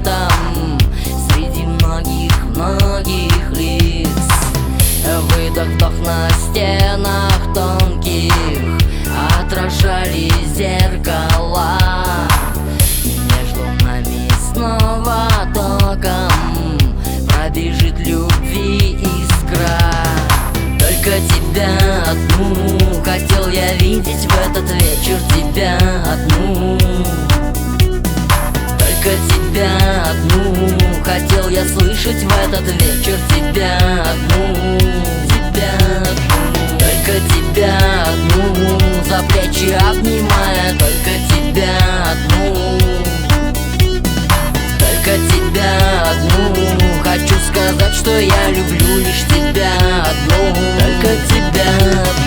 светом среди многих лиц. Выдох-вдох на стенах тонких отражали зеркала. Между нами снова током пробежит любви искра. Только тебя одну хотел я видеть в этот вечер, тебя одну. Только тебя одну хотел я слышать в этот вечер, тебя одну, тебя одну. Только тебя одну за плечи обнимая, только тебя одну. Только тебя одну хочу сказать, что я люблю лишь тебя одну. Только тебя одну.